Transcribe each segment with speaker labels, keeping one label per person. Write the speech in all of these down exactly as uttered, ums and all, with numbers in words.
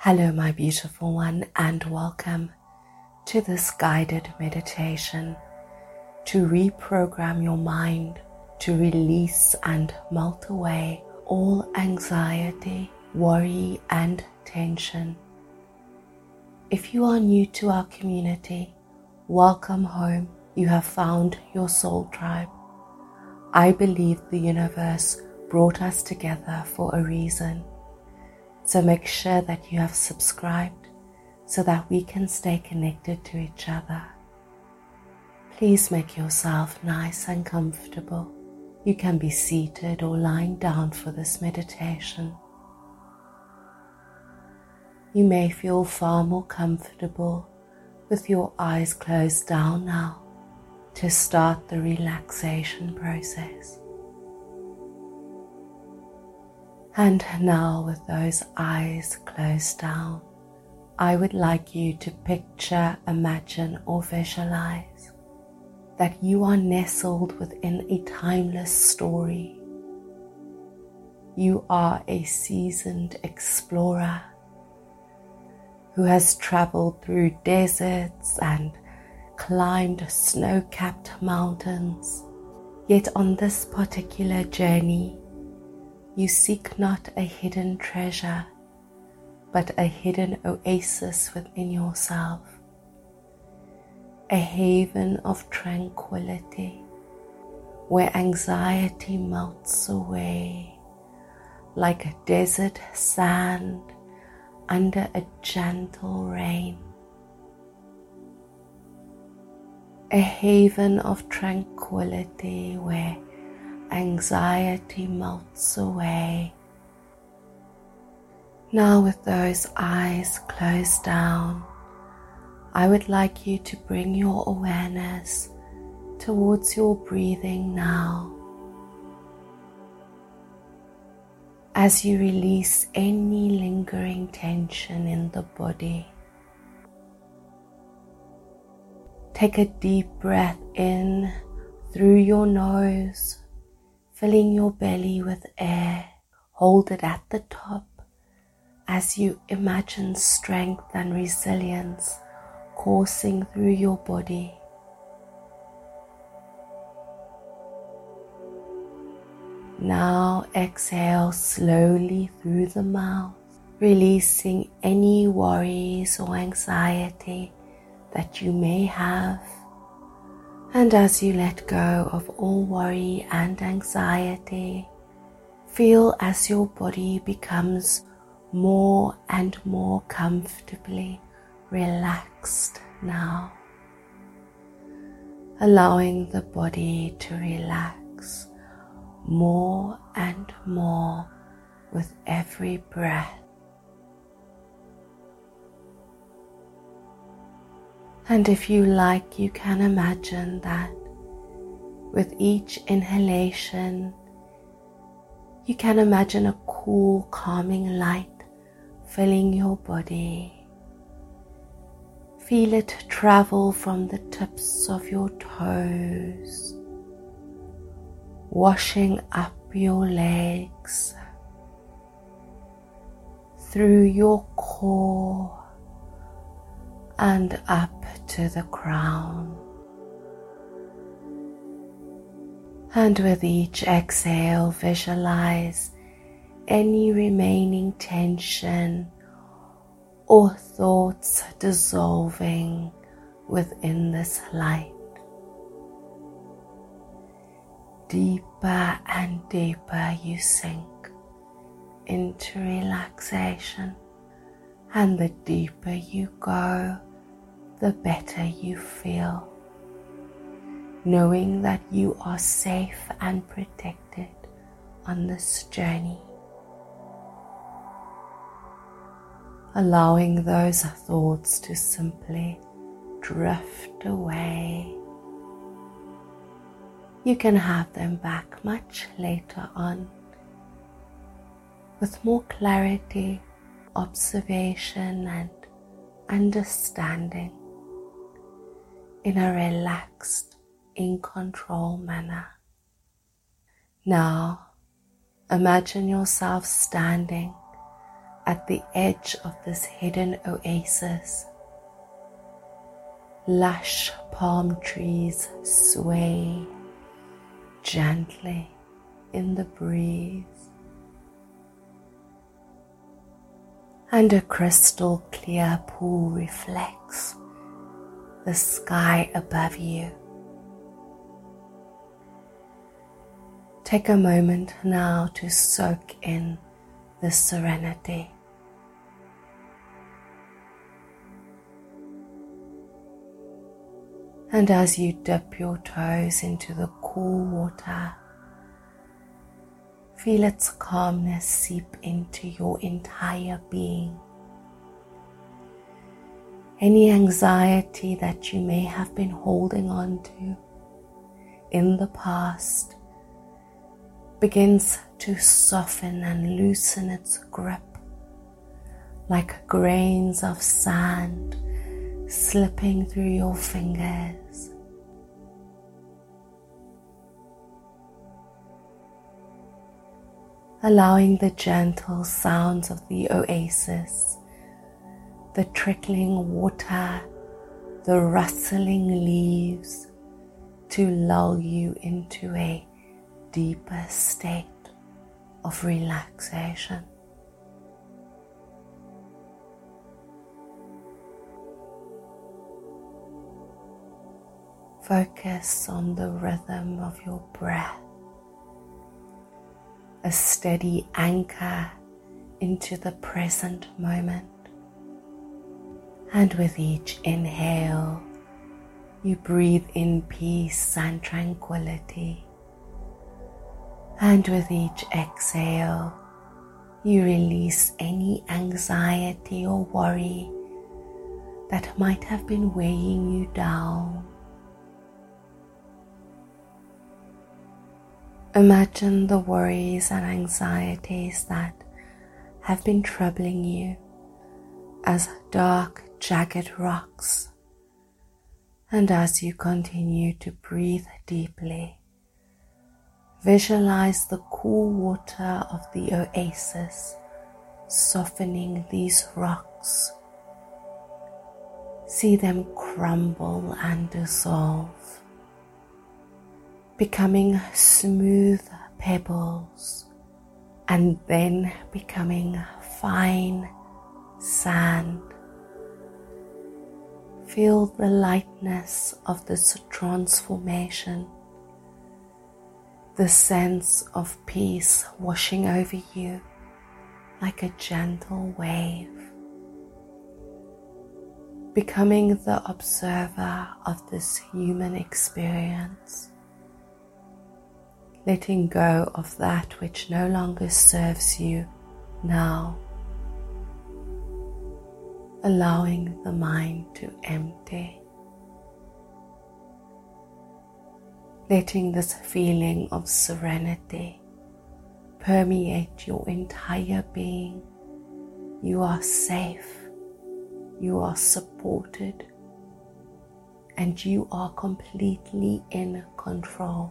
Speaker 1: Hello, my beautiful one, and welcome to this guided meditation to reprogram your mind to release and melt away all anxiety, worry, and tension. If you are new to our community, welcome home. You have found your soul tribe. I believe the universe brought us together for a reason. So make sure that you have subscribed so that we can stay connected to each other. Please make yourself nice and comfortable. You can be seated or lying down for this meditation. You may feel far more comfortable with your eyes closed down now to start the relaxation process. And now, with those eyes closed down, I would like you to picture, imagine, or visualize that you are nestled within a timeless story. You are a seasoned explorer who has traveled through deserts and climbed snow-capped mountains. Yet on this particular journey, you seek not a hidden treasure, but a hidden oasis within yourself, a haven of tranquility where anxiety melts away like a desert sand under a gentle rain, a haven of tranquility where anxiety melts away. Now, with those eyes closed down, I would like you to bring your awareness towards your breathing now. As you release any lingering tension in the body, take a deep breath in through your nose, filling your belly with air. Hold it at the top as you imagine strength and resilience coursing through your body. Now exhale slowly through the mouth, releasing any worries or anxiety that you may have. And as you let go of all worry and anxiety, feel as your body becomes more and more comfortably relaxed now, allowing the body to relax more and more with every breath. And if you like, you can imagine that with each inhalation, you can imagine a cool, calming light filling your body. Feel it travel from the tips of your toes, washing up your legs, through your core, and up to the crown. And with each exhale, visualize any remaining tension or thoughts dissolving within this light. Deeper and deeper you sink into relaxation, and the deeper you go, the better you feel, knowing that you are safe and protected on this journey. Allowing those thoughts to simply drift away. You can have them back much later on with more clarity, observation, and understanding in a relaxed, in control manner. Now, imagine yourself standing at the edge of this hidden oasis. Lush palm trees sway gently in the breeze, and a crystal clear pool reflects the sky above you. Take a moment now to soak in this serenity. And as you dip your toes into the cool water, feel its calmness seep into your entire being. Any anxiety that you may have been holding on to in the past begins to soften and loosen its grip, like grains of sand slipping through your fingers. Allowing the gentle sounds of the oasis, the trickling water, the rustling leaves, to lull you into a deeper state of relaxation. Focus on the rhythm of your breath, a steady anchor into the present moment. And with each inhale, you breathe in peace and tranquility. And with each exhale, you release any anxiety or worry that might have been weighing you down. Imagine the worries and anxieties that have been troubling you as dark, jagged rocks. And as you continue to breathe deeply, visualize the cool water of the oasis softening these rocks. See them crumble and dissolve, becoming smooth pebbles and then becoming fine sand. Feel the lightness of this transformation, the sense of peace washing over you like a gentle wave, becoming the observer of this human experience, letting go of that which no longer serves you now, allowing the mind to empty, letting this feeling of serenity permeate your entire being. You are safe, you are supported, and you are completely in control.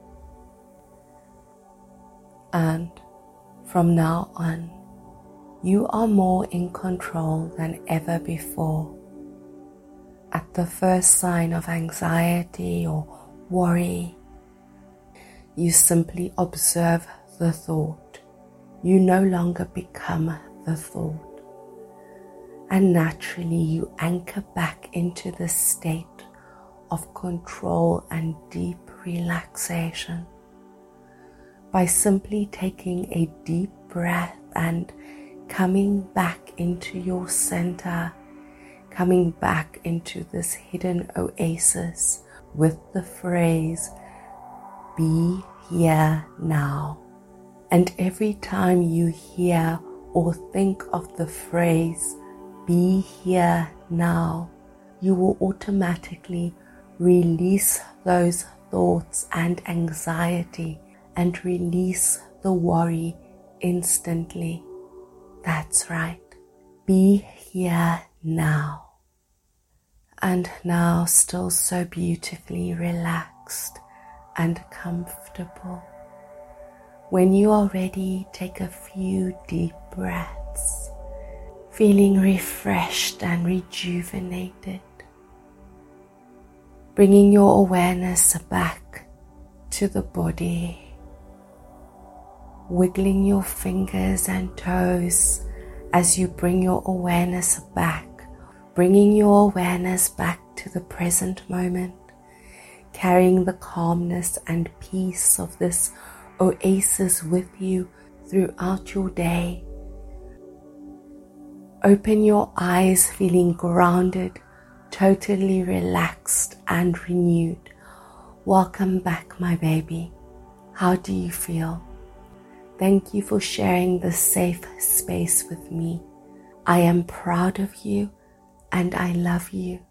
Speaker 1: And from now on, you are more in control than ever before. At the first sign of anxiety or worry, you simply observe the thought. You no longer become the thought. And naturally you anchor back into the state of control and deep relaxation by simply taking a deep breath and coming back into your center, coming back into this hidden oasis with the phrase, "Be here now." And every time you hear or think of the phrase, "Be here now," you will automatically release those thoughts and anxiety and release the worry instantly. That's right. Be here now. And now, still so beautifully relaxed and comfortable, when you are ready, take a few deep breaths feeling refreshed and rejuvenated. Bringing your awareness back to the body, wiggling your fingers and toes as you bring your awareness back, bringing your awareness back to the present moment, carrying the calmness and peace of this oasis with you throughout your day. Open your eyes feeling grounded, totally relaxed and renewed. Welcome back, my baby. How do you feel? Thank you for sharing this safe space with me. I am proud of you and I love you.